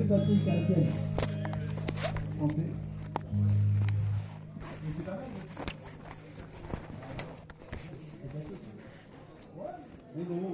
Patrick à la tienne. Santé. C'est pas mal. Oui, non.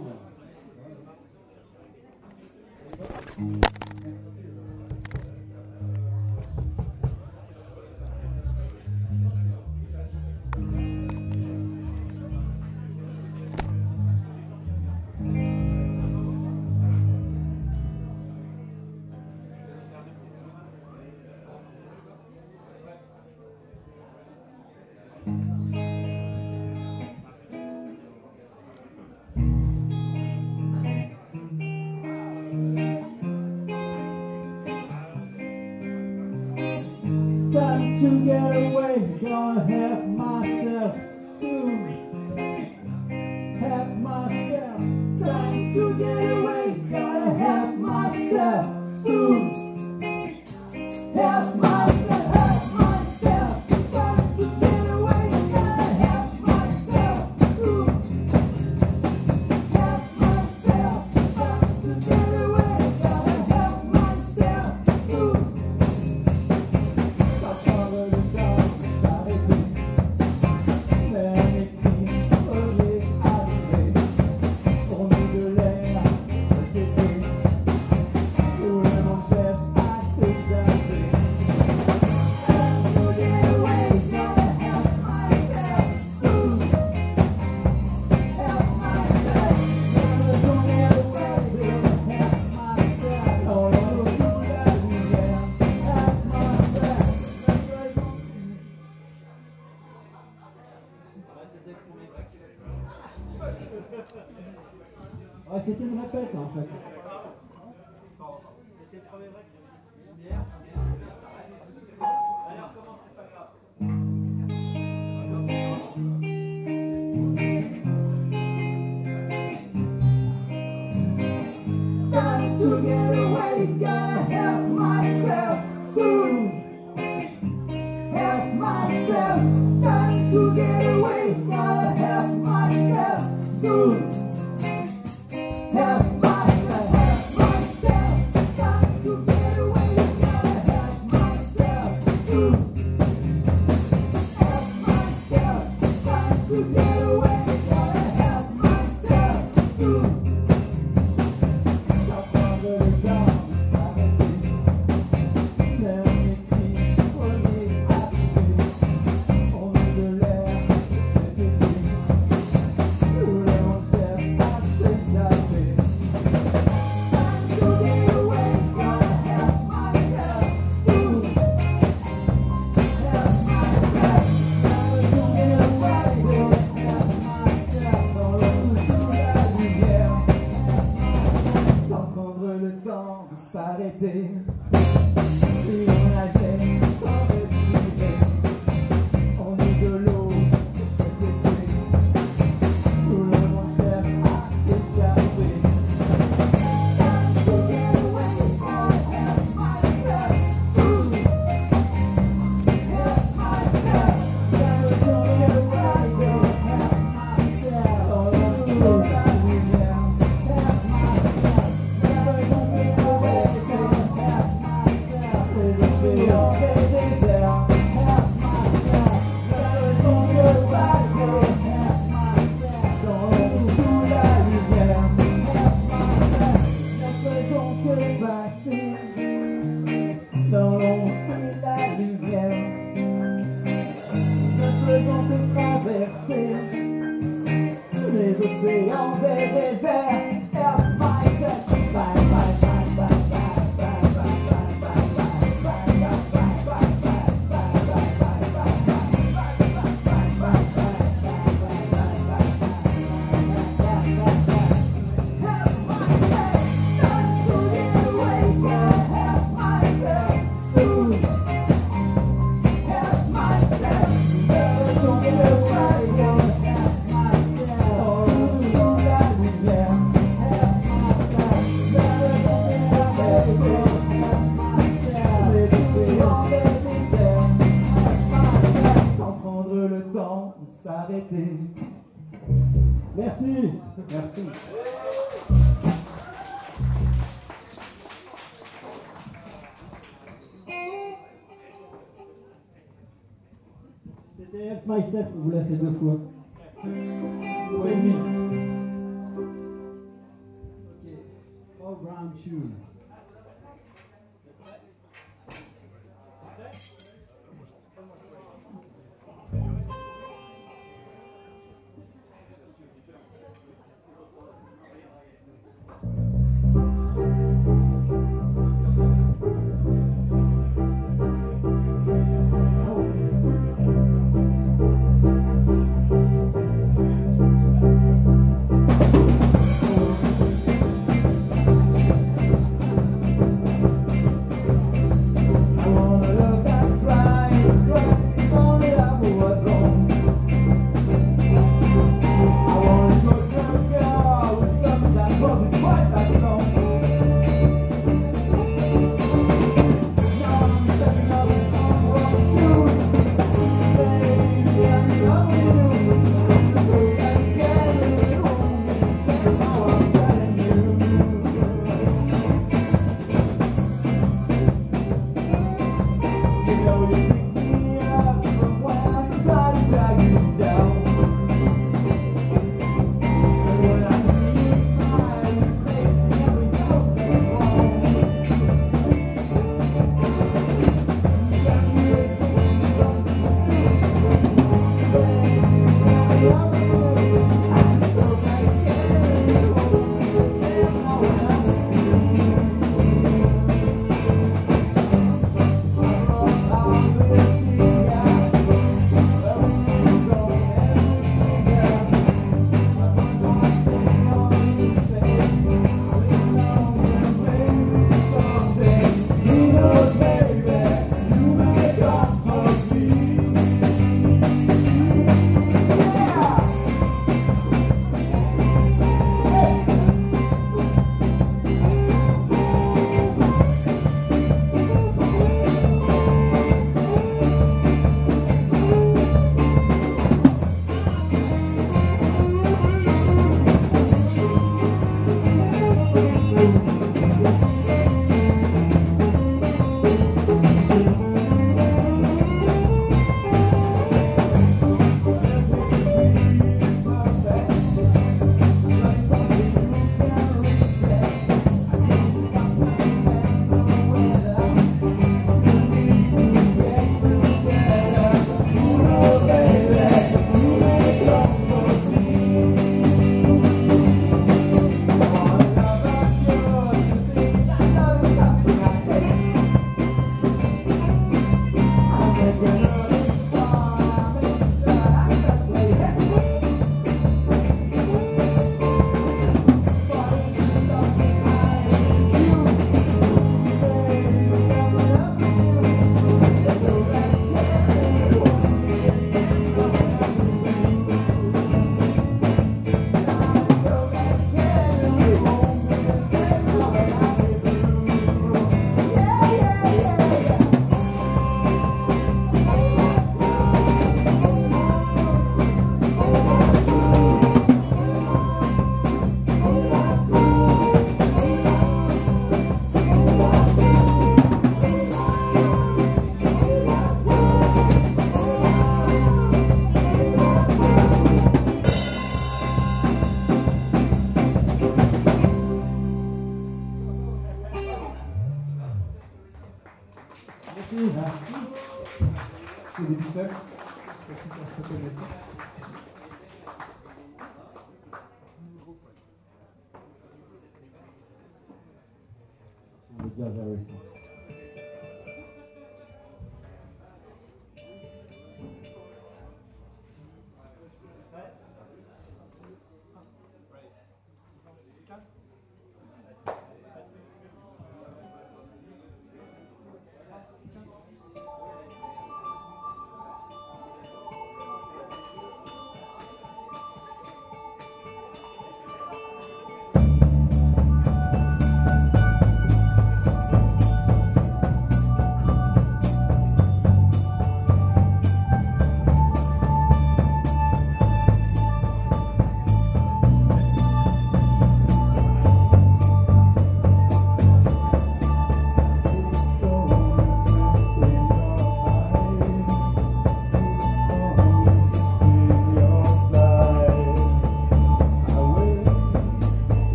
Time to get away, gonna help myself soon. Help myself. Time to get away, gonna help myself soon. Help myself, help myself. Time to get away, gonna help myself soon. Help myself. Time to get away, gonna help myself soon. Ouais, c'était une répète en fait. C'était le premier break. Allez, on recommence, c'est pas grave. Time to get away, gotta help myself soon. Help myself. Time to get away, gotta help myself soon. Help myself, help myself. Time to get away, gotta help myself soon. Help myself. Time to get away, gotta help myself soon. Ça prendra le temps de s'arrêter. Même les cris premiers arrivés. On est de l'air cet été. Tous les mondes cherchent à s'échapper. Time to get away, gotta help myself soon. Help myself. Time to get away, gotta help myself. Dans le rouge sous la lumière. Sans prendre le temps de s'arrêter. Si on nageait sans respirer, on est de l'eau cet été. Tout le monde cherche à s'échapper. Time to get away, gotta help myself soon. Help myself. Time to get away, gotta help myself. Dans le rouge sous la lumière. Help myself. Never gonna get away, gotta help myself. Les océans des déserts. Help myself. Never gonna get away, gotta help myself. Dans le rouge sous la lumière. Help myself. Ne faisons que passer dans l'ombre et la lumière. Ne faisons que traverser les océans des déserts. Help myself. Bye, bye, bye, bye, bye, bye, bye, bye, bye, s'arrêter. Merci. Merci. C'était F Myself, on vous l'a fait 2 fois. 2,5. Ok, Program Tune.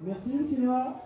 Merci le cinéma.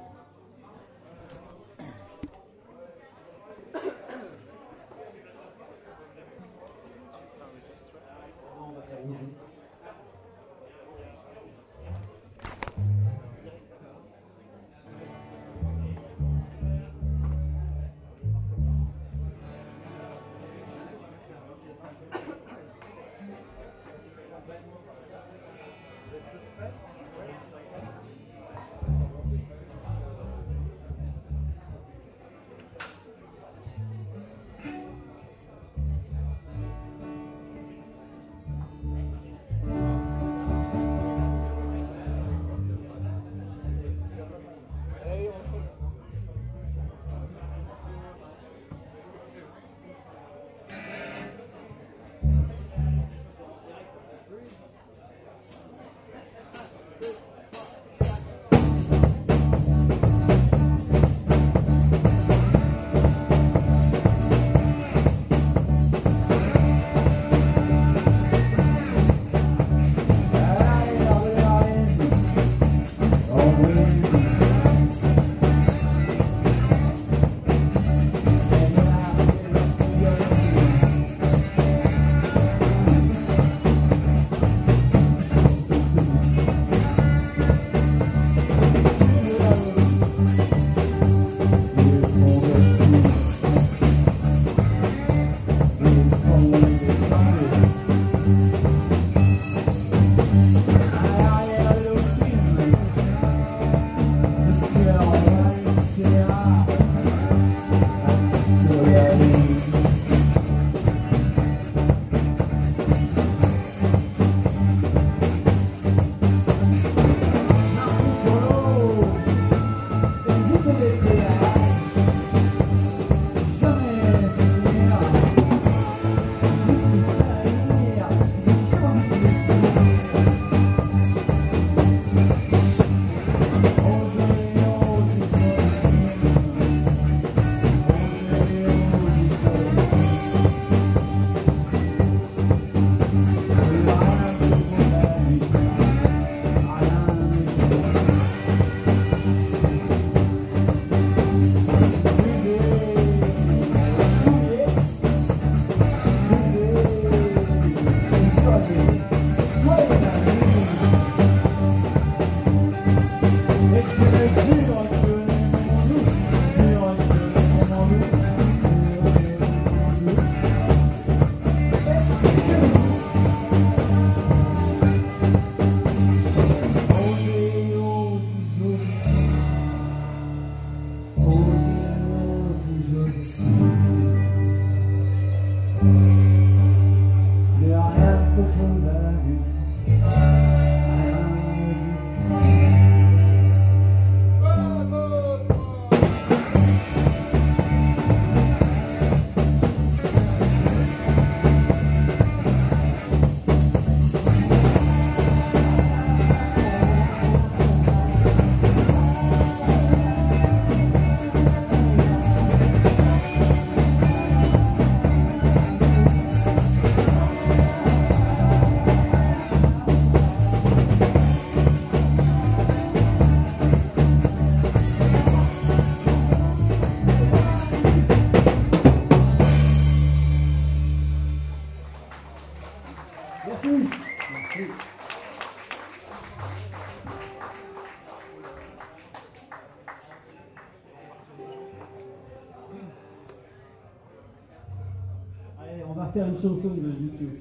On va faire une chanson de YouTube.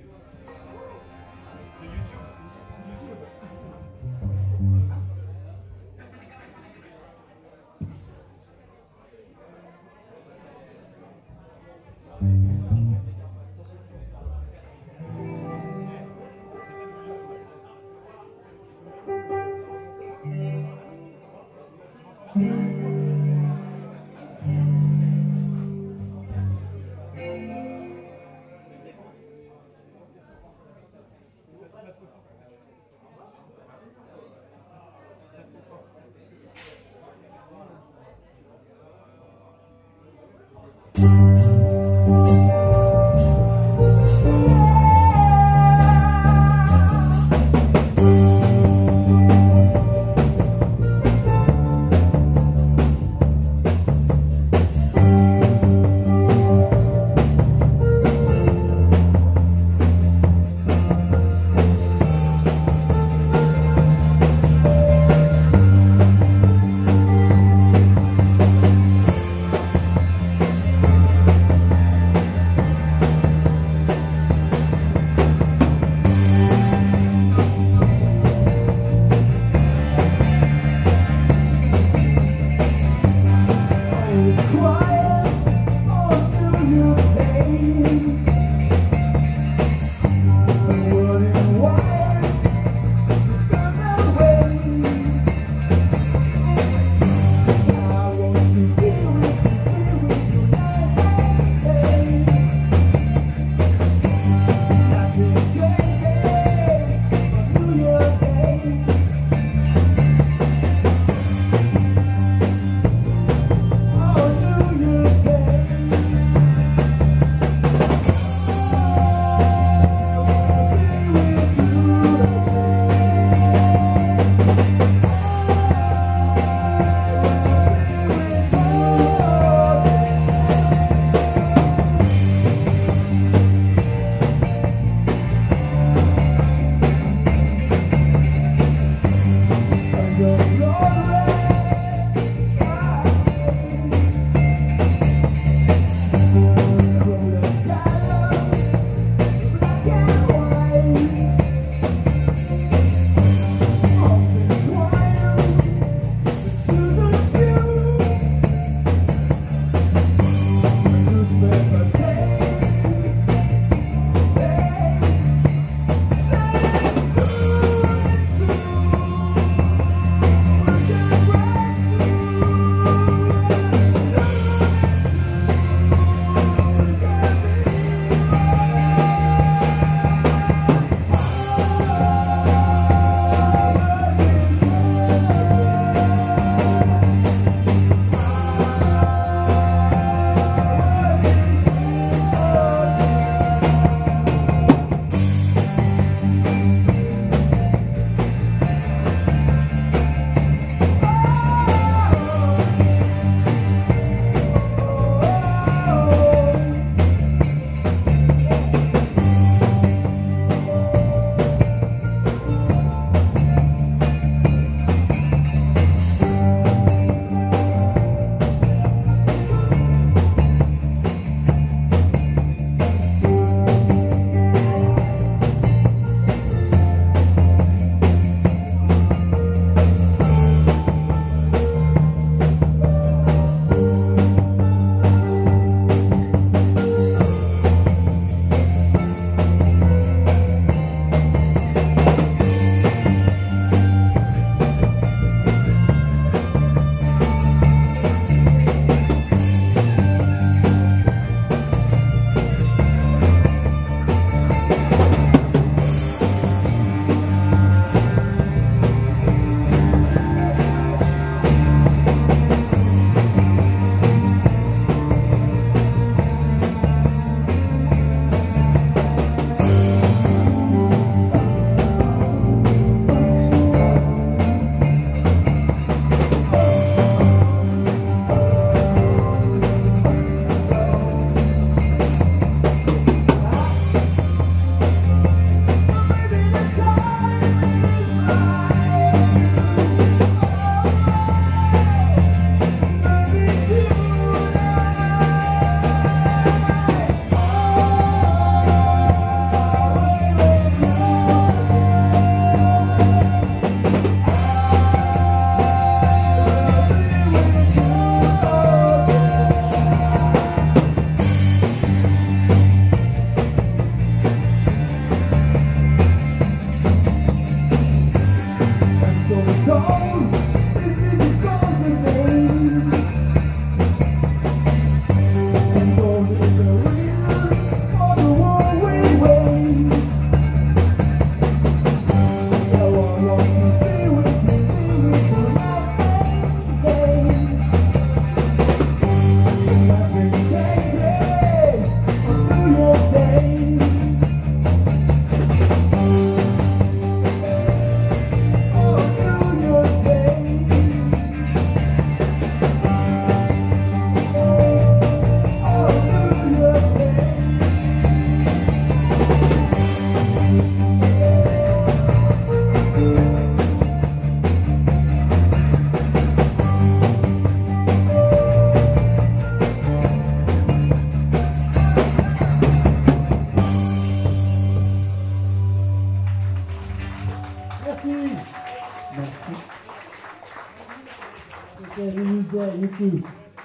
DJ, YouTube.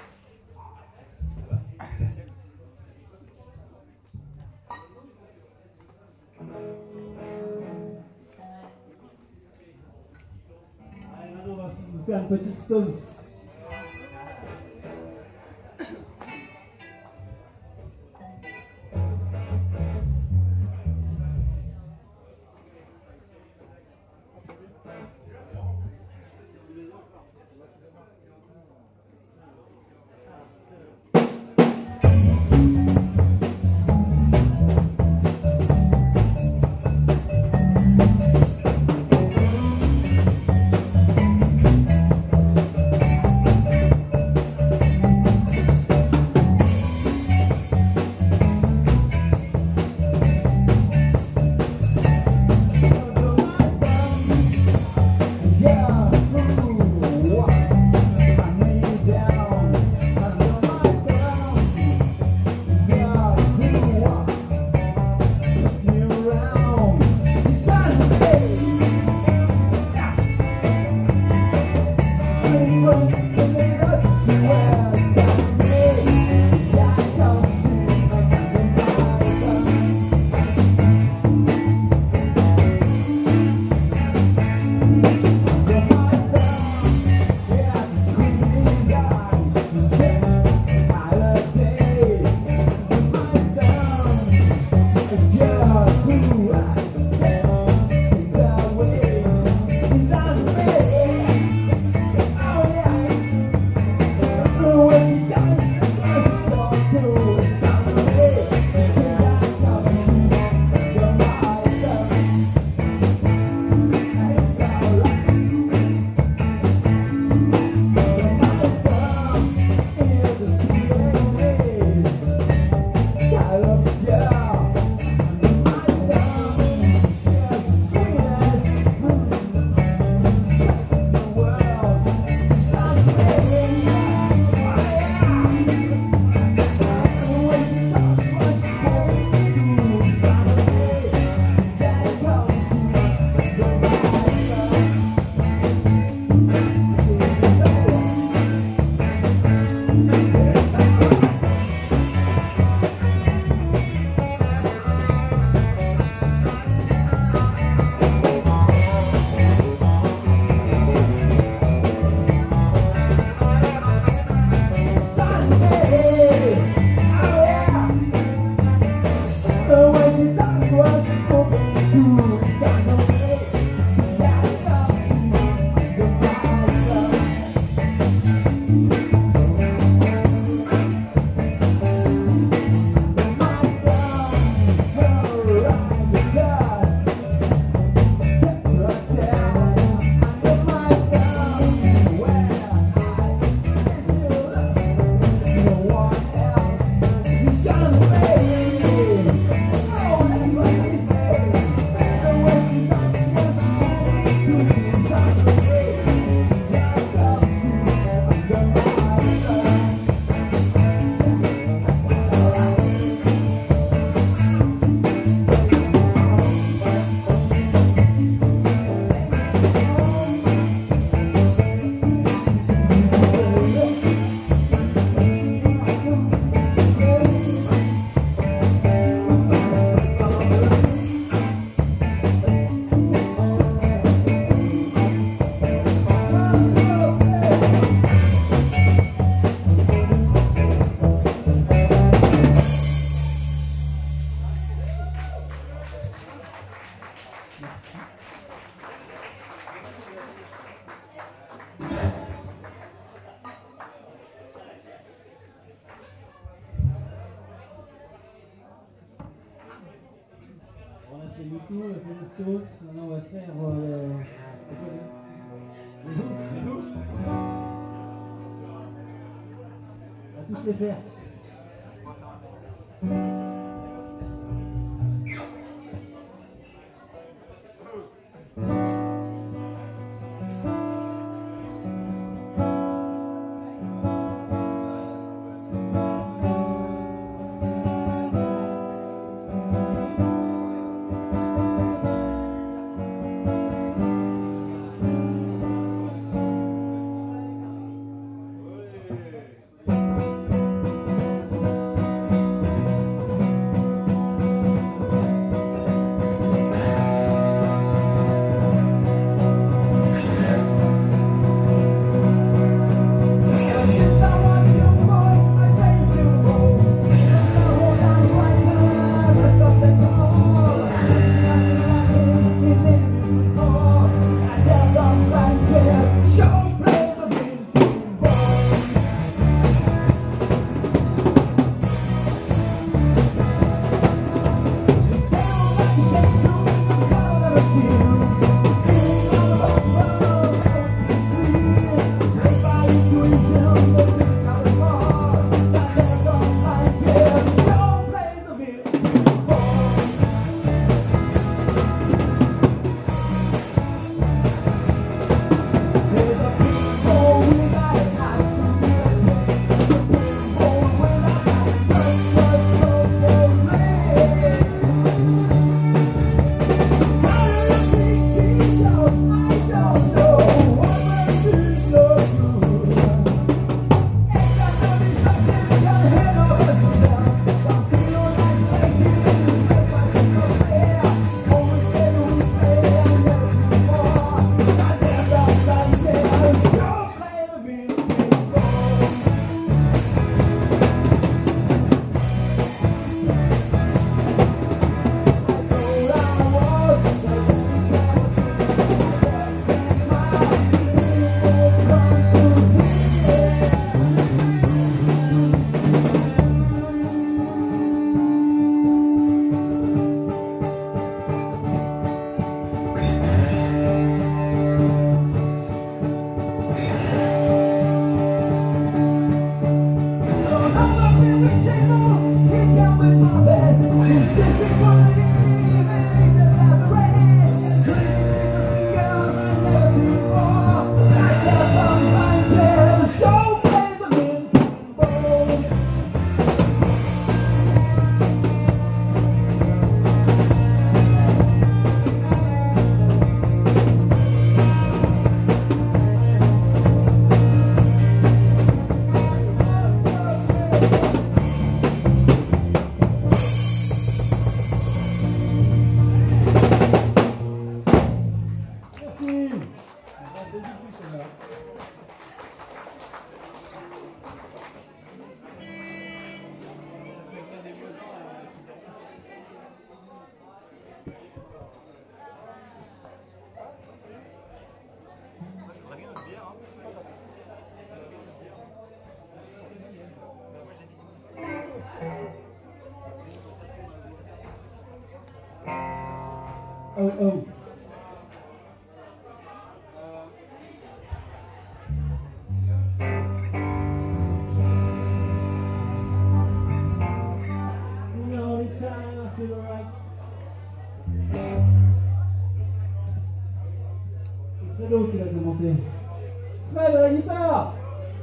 Allez, maintenant on va vous faire une petite Stones. YouTube, on a fait les Stones, maintenant on va faire les douches. On va tous les faire. Oh. The only time I feel right. C'est l'autre qui l'a commencé. Fred à la guitare.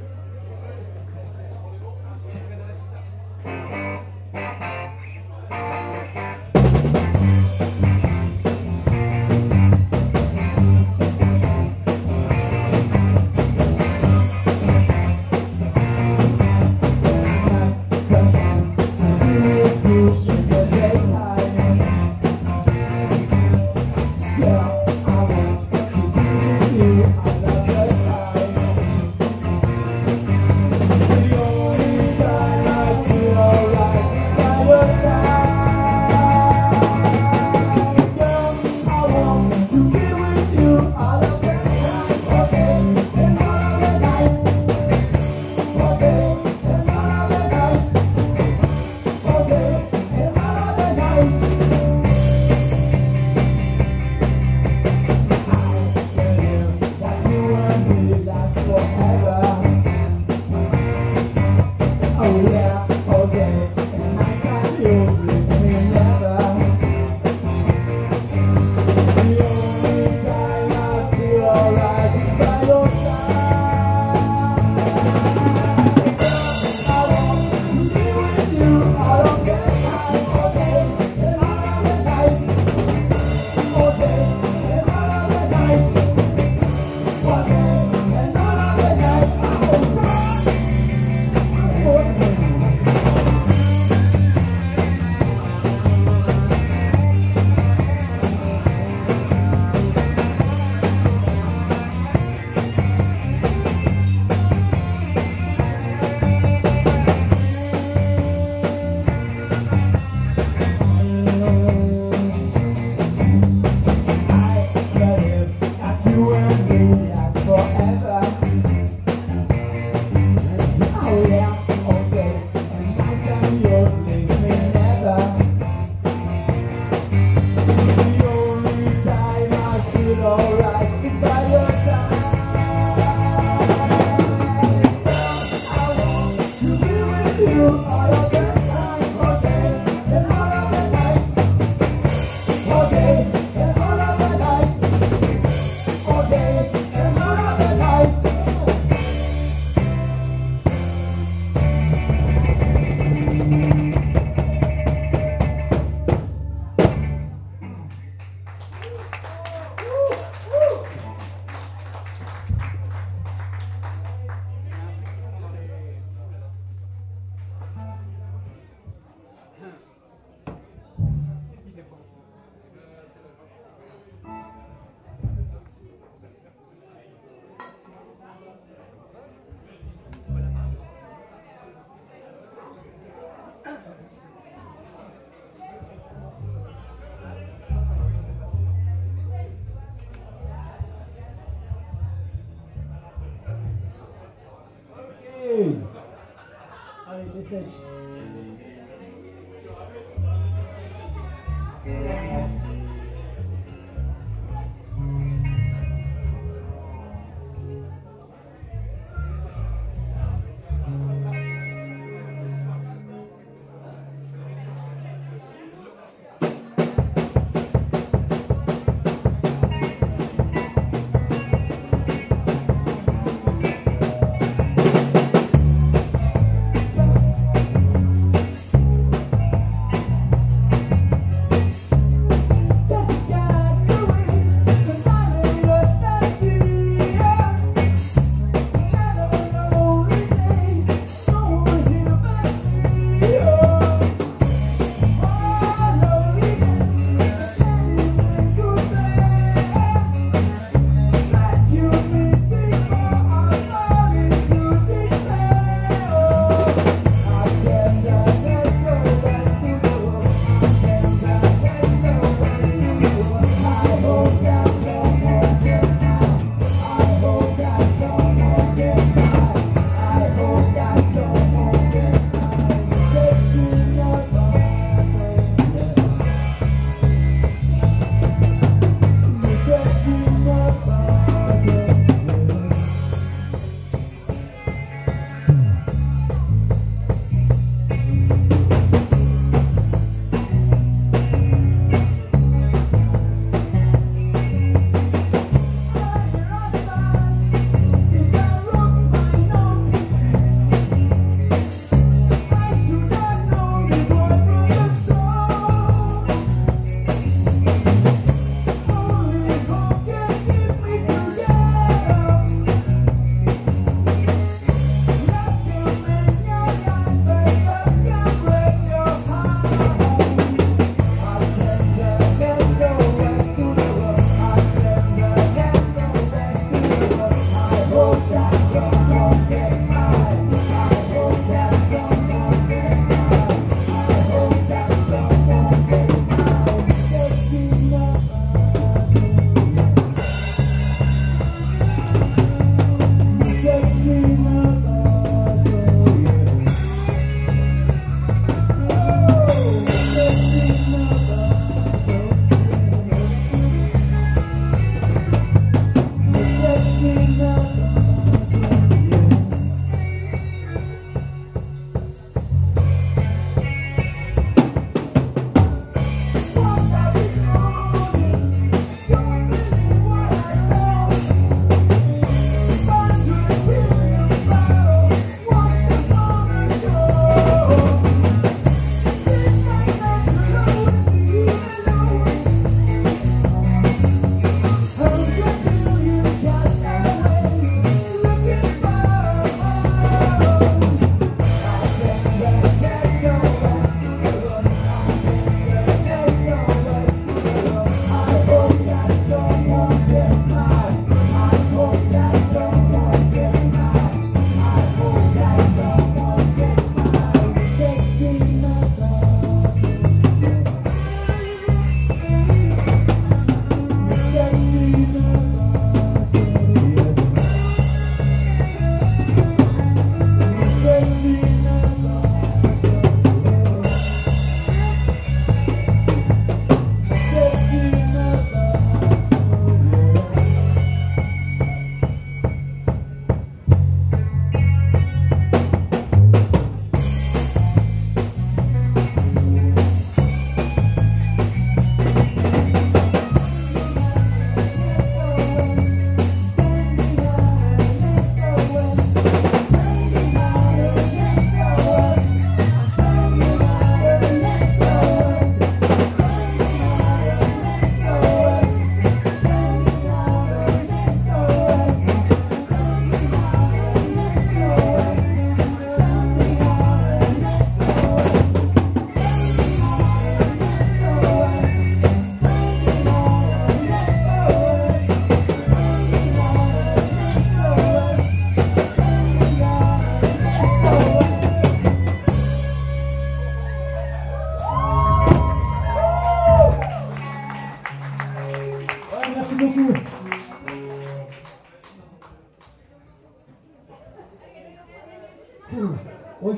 Allez, message.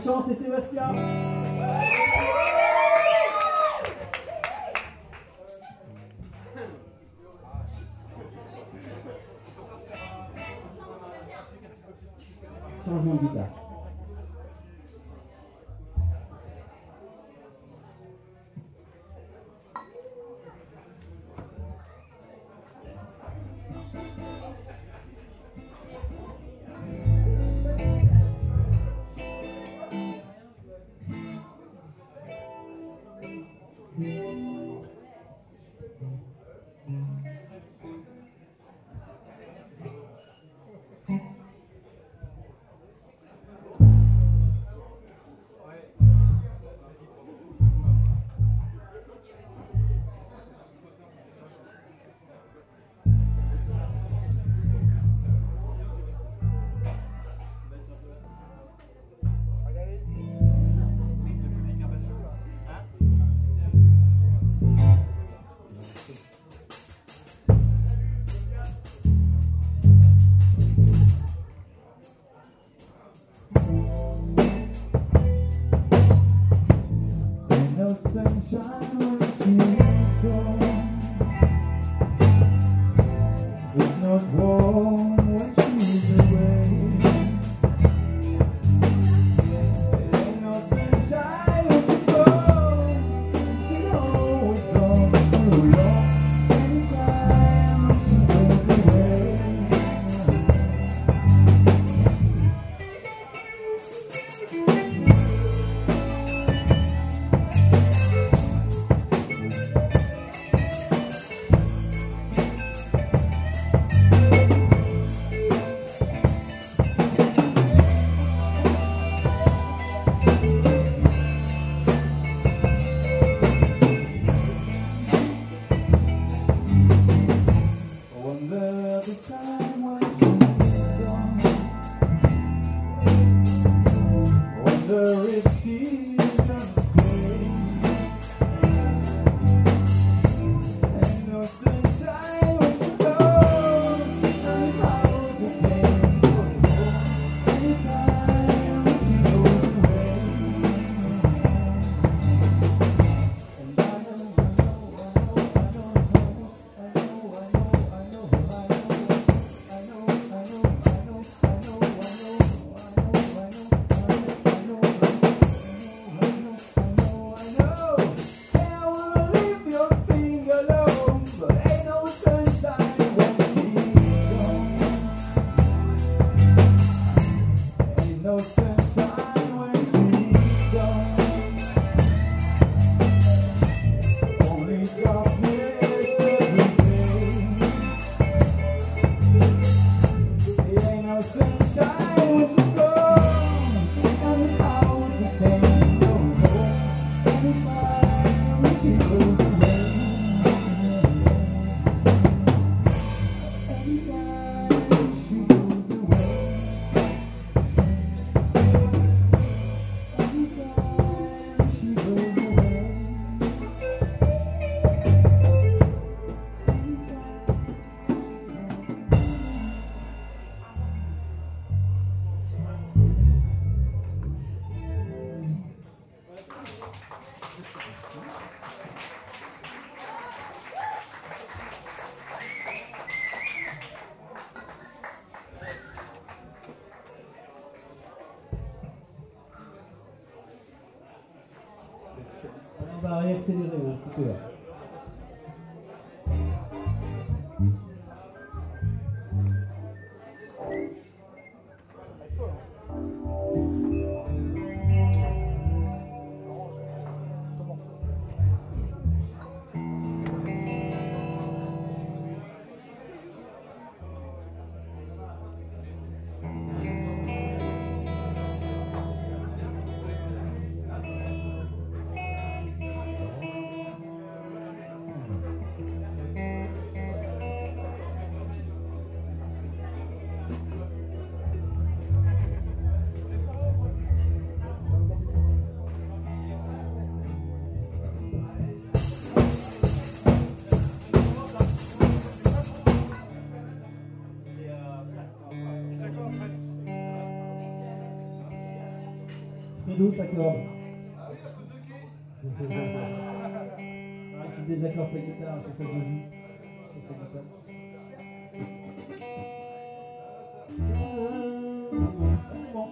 chance, c'est Sébastien. Changement de guitare. On va accélérer un petit peu. cordes. Tu désaccordes sa guitare à chaque fois que je joue sur sa guitare. C'est bon.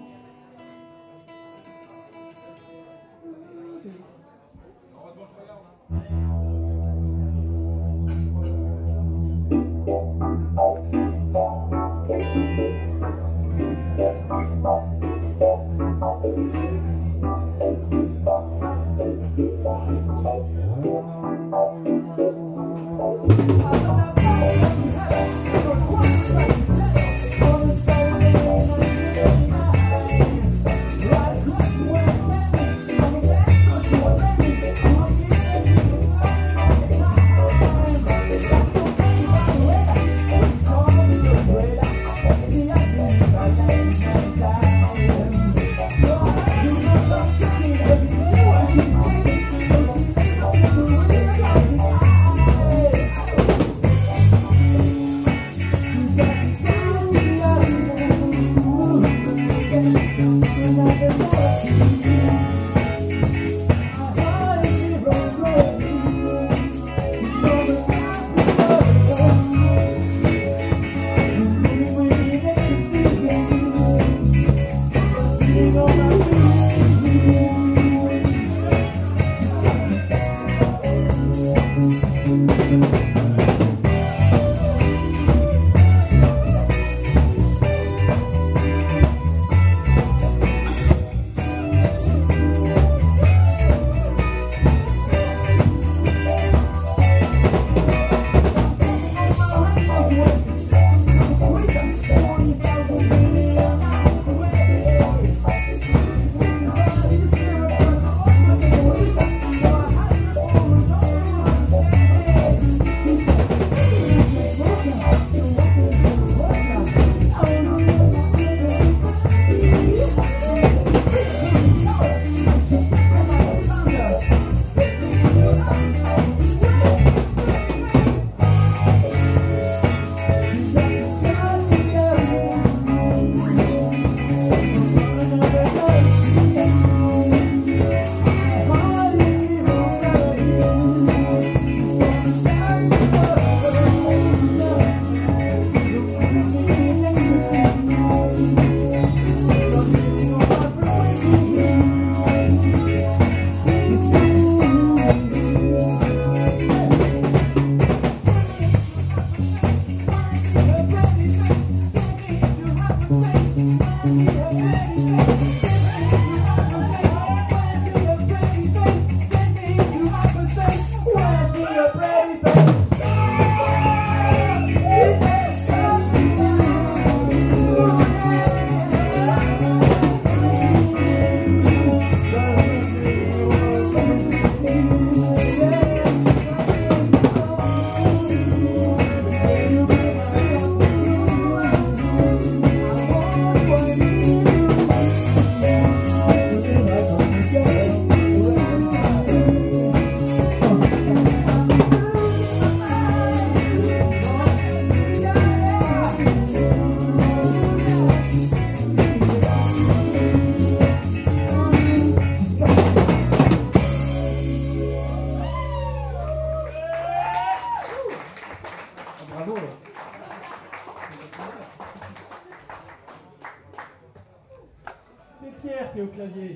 Pierre qui est au clavier.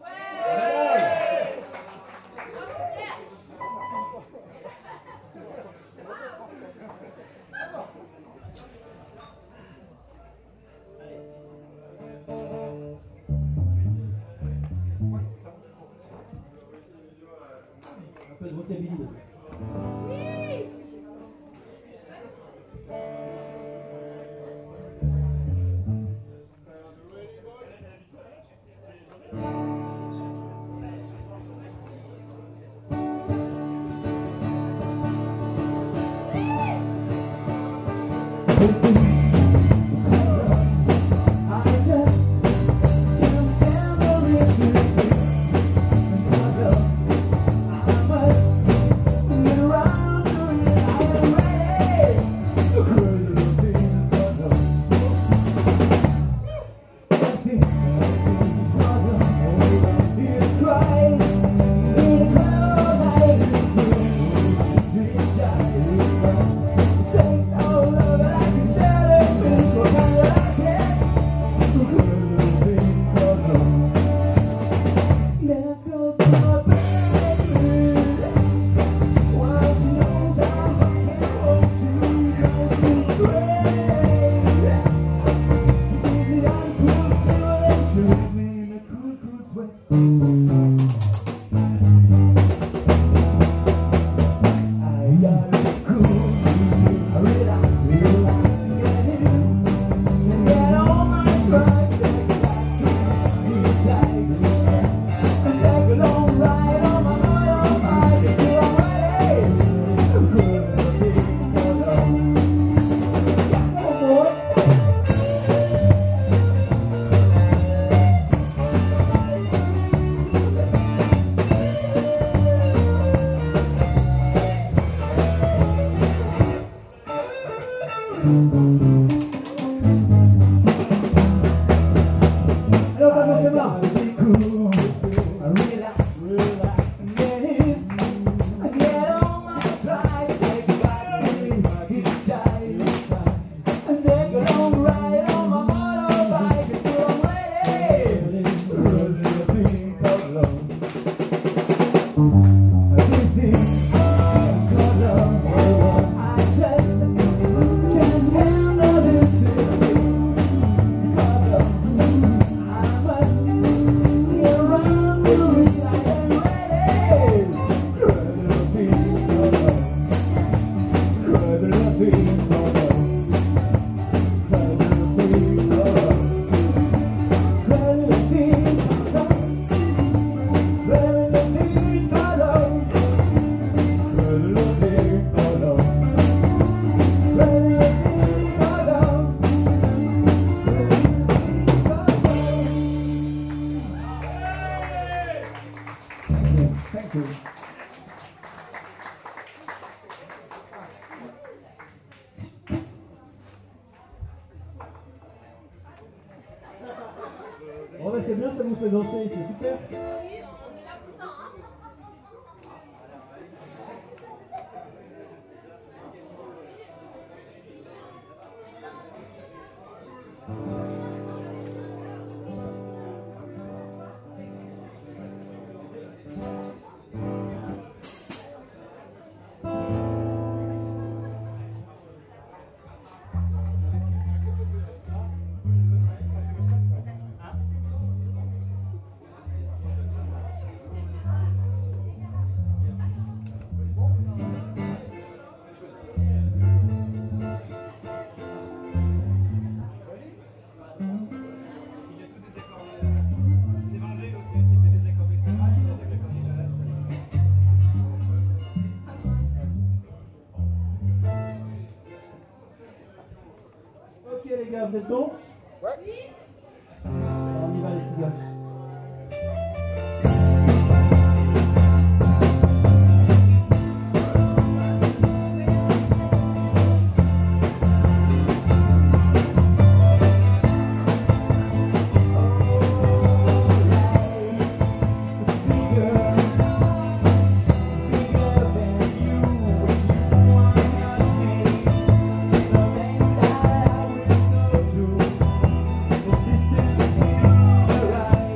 Un peu de rockabilly. Yeah. Alors commencez-moi. Relax, relax, I get on my stride, take a back seat, get shy, and take a long ride on my motorbike until I'm ready. Everything comes along. Everything comes along. I just can't handle this feeling. I must get around to it. I am ready. Everything comes along. Everything comes along. Thank you. Oh bah c'est bien, ça vous fait danser, c'est super. Oui, on est là pour ça, hein. Ok les gars, vous êtes bons? Oui. Alors, on y va les petits gars. Right.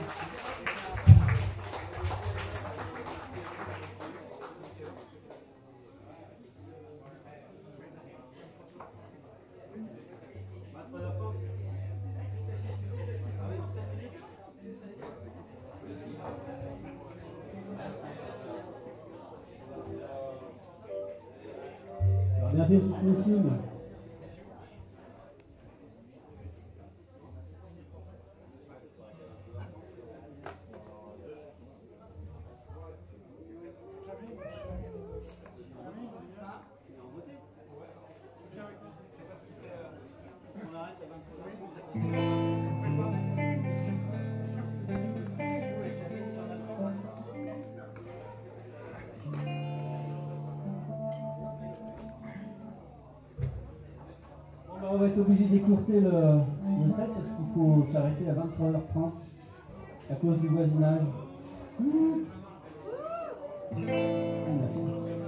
Bien fait, petite machine. On va être obligé d'écourter le set parce qu'il faut s'arrêter à 23h30 à cause du voisinage. Merci.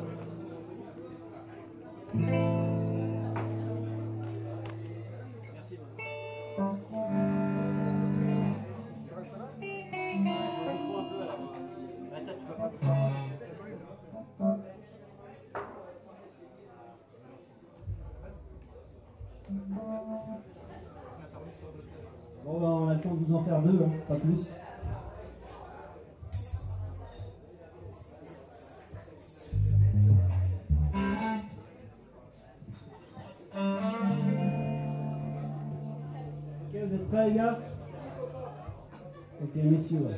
Bon, ben, on a le temps de vous en faire deux, hein, pas plus. Ok, vous êtes prêts, les gars? Ok, messieurs, ouais.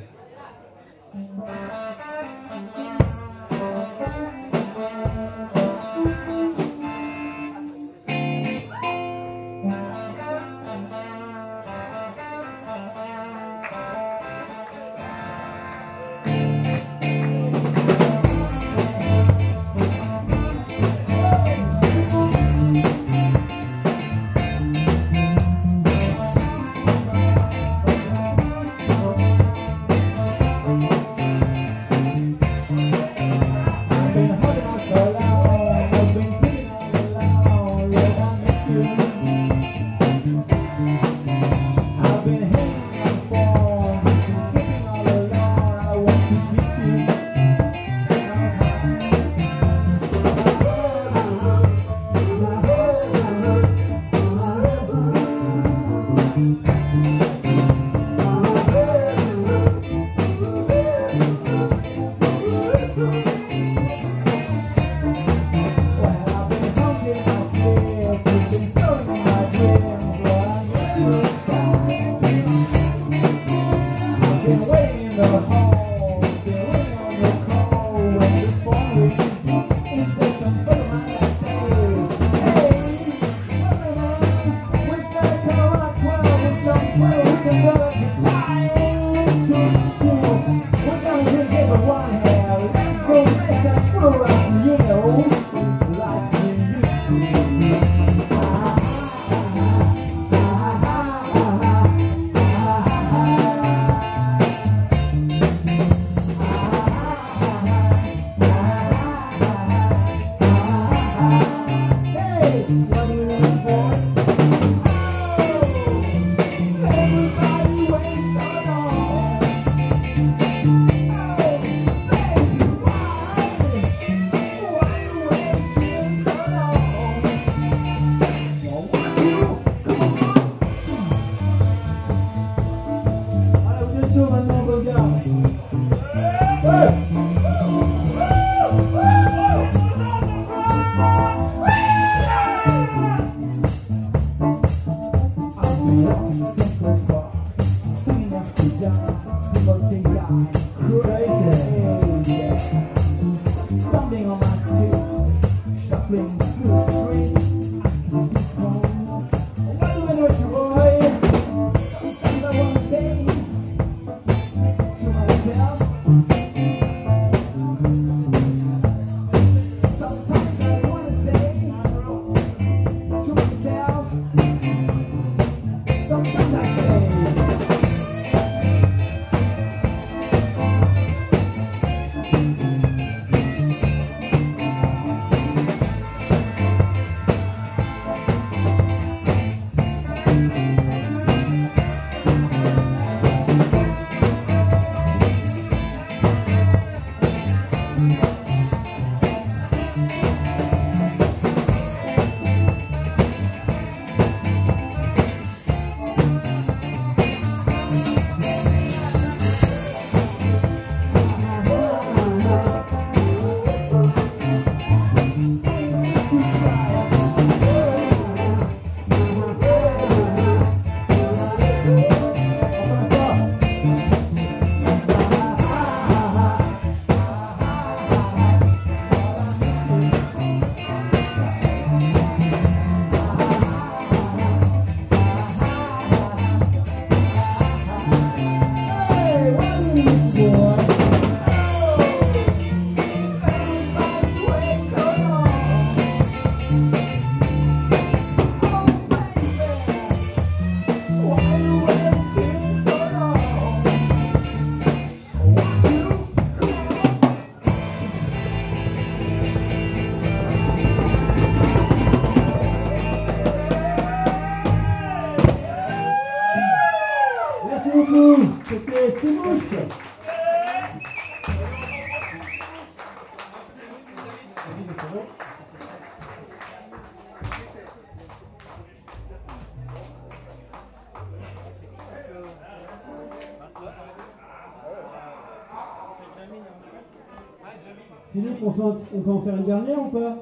Philippe, on peut en faire une dernière ou pas?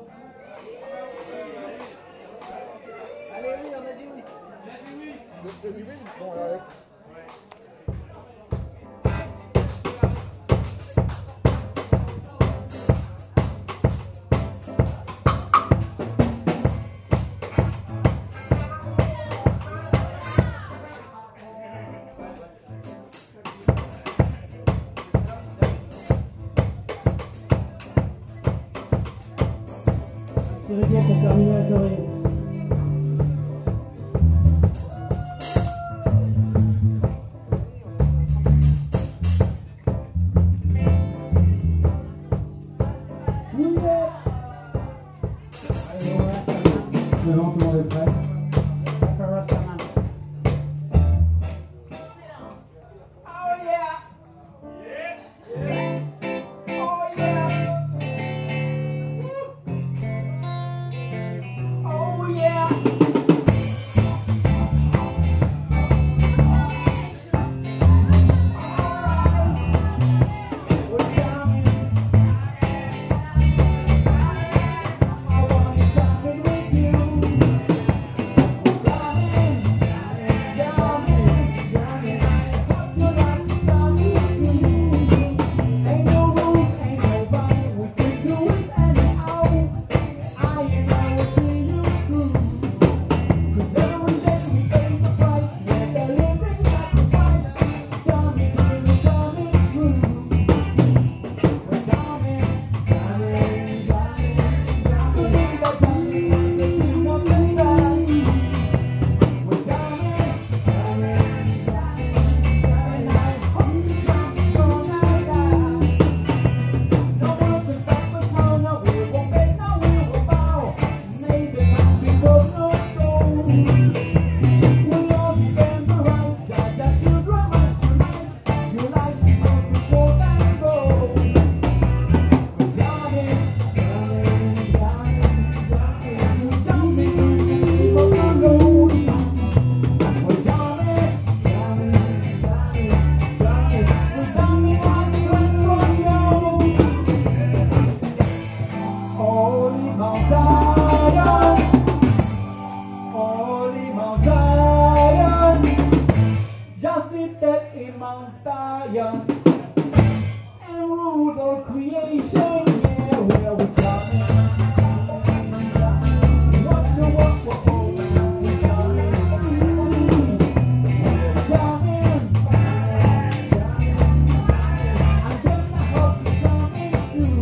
Allez, oui, on a dit oui. On a dit oui. Bon, alors, Serrez bien pour terminer la soirée. Allez, on va faire ça. Maintenant, tout le monde est prêt. On va faire ça maintenant. Oh yeah! Oh yeah! Oh yeah! Zion and rules of creation, yeah, where we coming. Watch the walk for home, we're coming. We're coming. I just hope you're coming through.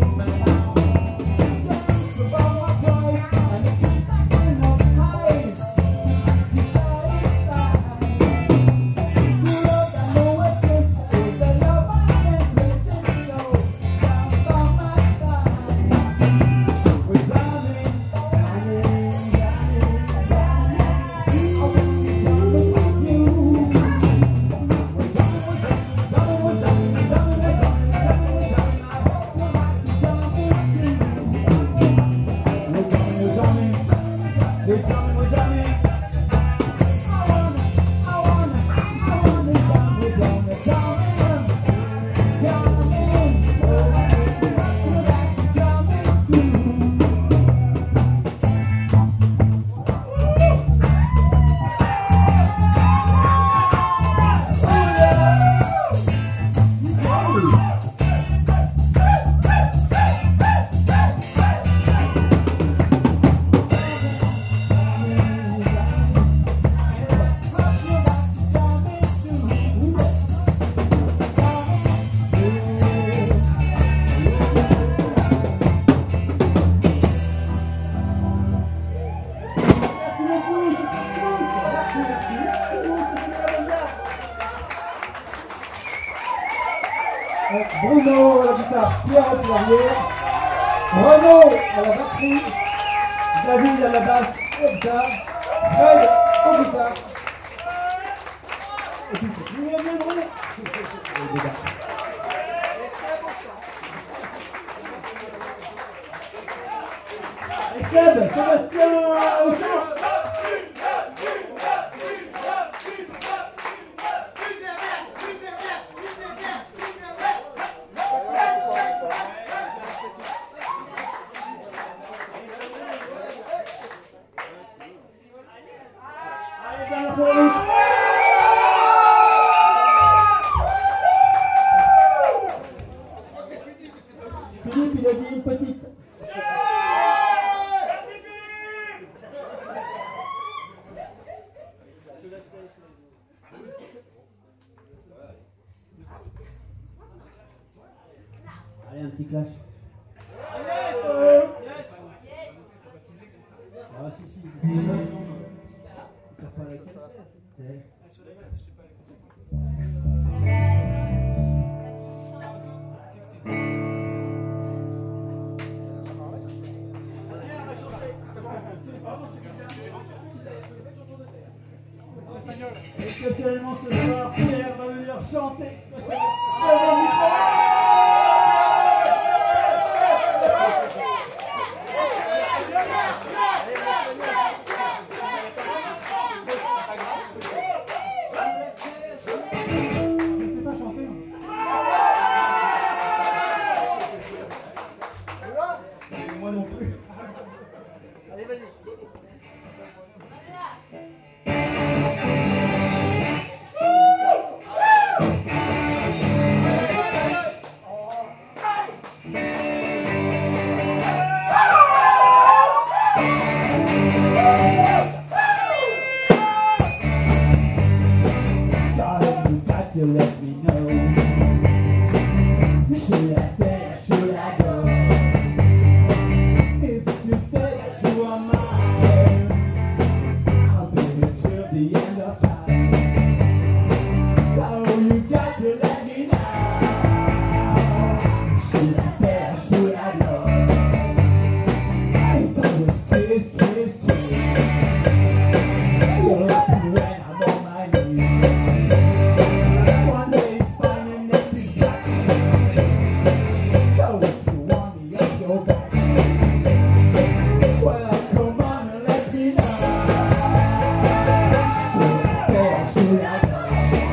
Just about my pride and the truth I cannot hide. You say it's time. True love I know exists is the love I can't resist. So down by my side, we're driving, Bruno à la guitare, Pierre au clavier, Renaud à la batterie, David à la basse et guitare, Fred au guitare. Et puis c'est fini, bien Bruno. Et Seb, Sébastien au chant. Allez, un petit clash. Ah, si, si. Ça fait la caisse. Exceptionnellement ce soir, Pierre va venir chanter. Moi non plus. Allez, vas-y. You let me know. Should I stay or should I go? If you say that you are mine, I'll be here till the end of time. So you got to let me know. Should I stay or should I go? It's always tears, tears, tears. You're laughing when I'm on my knees. One day it's fine and next is black. So if you want me, I'll go back. Well, come on and let me know. Should I stay or should I go?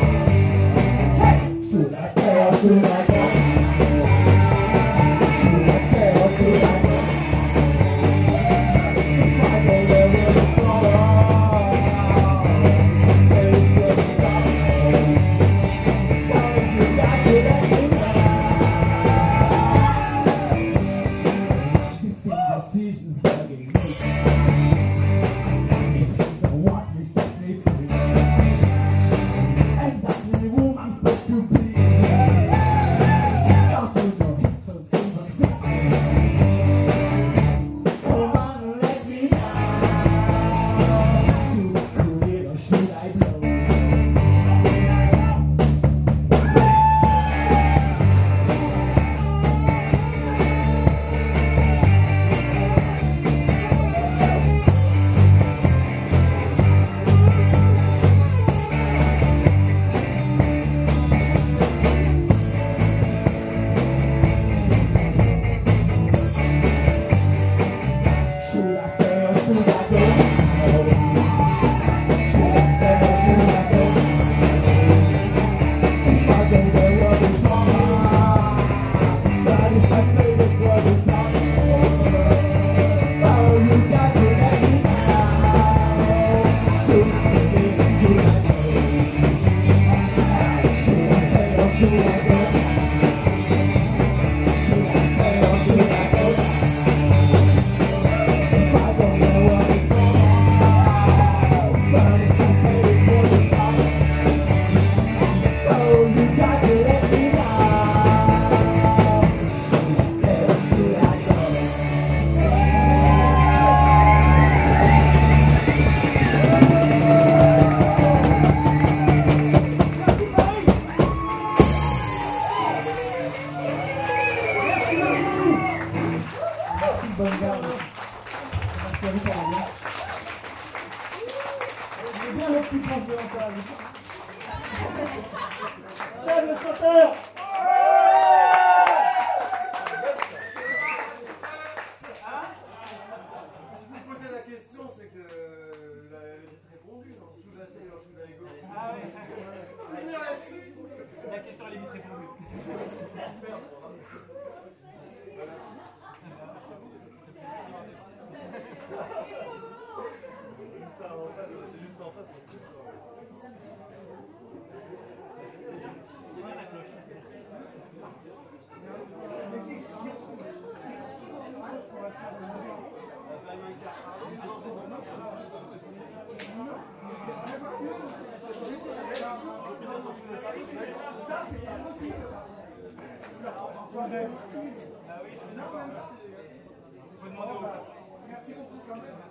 Should I stay or should I go? Should I stay or should I go? If I go there, will it fall? Stay till the top. So you got to let me know. This indecision's bugging me. If you don't want me, set me free. Exactly who I'm supposed to be. Don't you know it was even fix me? Come on and let me know. Should I quit or should I blow? Should I stay or should I go? Should I stay or should I go? If I go there, what is wrong? But if I stay, then what is wrong? So you got to let me know. Should I stay or should I go? Should I stay or should I go? Should I stay or should I go? If I don't know what it's all, but if I stay, then what is wrong? So you got to let me know. Should I stay or should I go? Bonne garde. Merci à vous, ça va bien. J'ai bien le petit France de l'ensemble. Seb le chanteur. Si vous posez la question, c'est que elle a vite répondu. Should I stay or should I go? Ah oui. La question elle est vite répondue. Juste en face. Il y a bien la cloche. Ça, c'est pas possible. projet. Ah oui, je suis d'accord. Faut demander aux gens. Merci beaucoup quand même.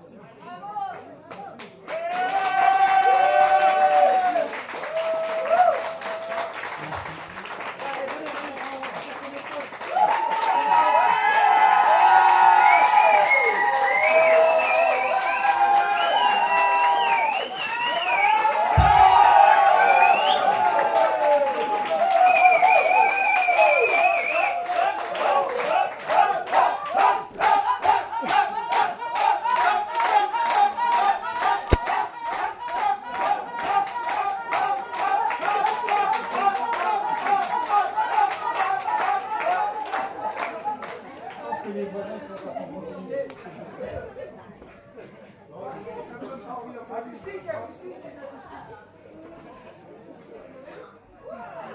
Acoustique, acoustique.